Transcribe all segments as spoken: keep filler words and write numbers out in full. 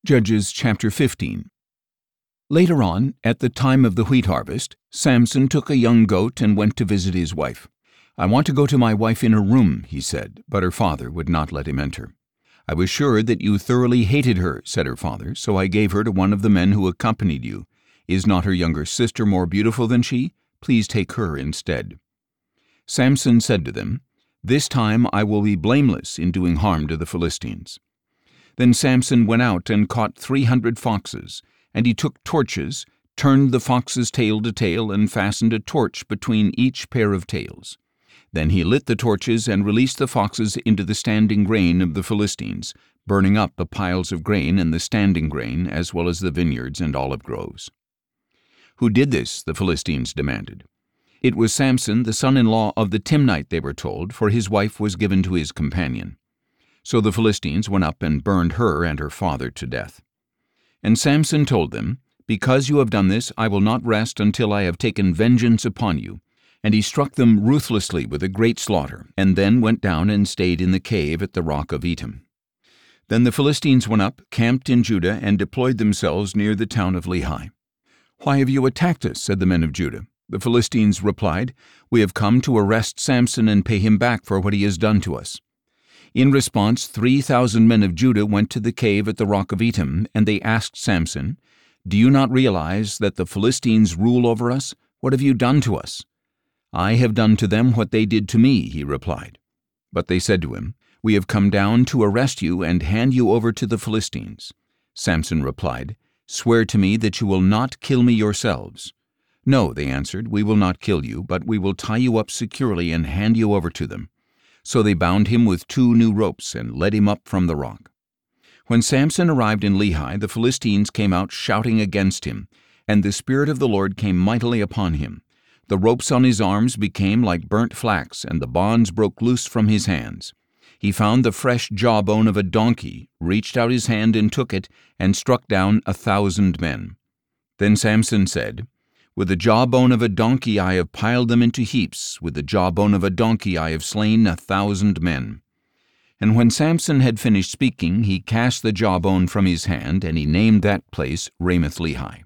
Judges chapter fifteen. Later on, at the time of the wheat harvest, Samson took a young goat and went to visit his wife. "I want to go to my wife in her room," he said, but her father would not let him enter. "I was sure that you thoroughly hated her," said her father, "so I gave her to one of the men who accompanied you. Is not her younger sister more beautiful than she? Please take her instead." Samson said to them, "This time I will be blameless in doing harm to the Philistines." Then Samson went out and caught three hundred foxes, and he took torches, turned the fox's tail to tail, and fastened a torch between each pair of tails. Then he lit the torches and released the foxes into the standing grain of the Philistines, burning up the piles of grain and the standing grain, as well as the vineyards and olive groves. "Who did this?" the Philistines demanded. It was Samson, the son-in-law of the Timnite, they were told, for his wife was given to his companion. So the Philistines went up and burned her and her father to death. And Samson told them, "Because you have done this, I will not rest until I have taken vengeance upon you." And he struck them ruthlessly with a great slaughter, and then went down and stayed in the cave at the rock of Etam. Then the Philistines went up, camped in Judah, and deployed themselves near the town of Lehi. "Why have you attacked us?" said the men of Judah. The Philistines replied, "We have come to arrest Samson and pay him back for what he has done to us." In response, three thousand men of Judah went to the cave at the rock of Etam, and they asked Samson, "Do you not realize that the Philistines rule over us? What have you done to us?" "I have done to them what they did to me," he replied. But they said to him, "We have come down to arrest you and hand you over to the Philistines." Samson replied, "Swear to me that you will not kill me yourselves." "No," they answered, "we will not kill you, but we will tie you up securely and hand you over to them." So they bound him with two new ropes and led him up from the rock. When Samson arrived in Lehi, the Philistines came out shouting against him, and the Spirit of the Lord came mightily upon him. The ropes on his arms became like burnt flax, and the bonds broke loose from his hands. He found the fresh jawbone of a donkey, reached out his hand and took it, and struck down a thousand men. Then Samson said, "With the jawbone of a donkey I have piled them into heaps, with the jawbone of a donkey I have slain a thousand men." And when Samson had finished speaking, he cast the jawbone from his hand, and he named that place Ramath-Lehi.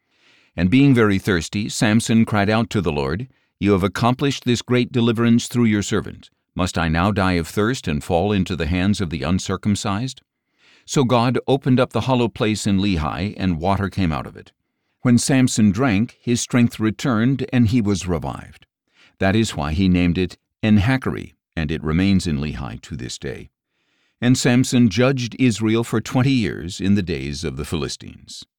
And being very thirsty, Samson cried out to the Lord, "You have accomplished this great deliverance through your servant. Must I now die of thirst and fall into the hands of the uncircumcised?" So God opened up the hollow place in Lehi, and water came out of it. When Samson drank, his strength returned, and he was revived. That is why he named it En-hakkore, and it remains in Lehi to this day. And Samson judged Israel for twenty years in the days of the Philistines.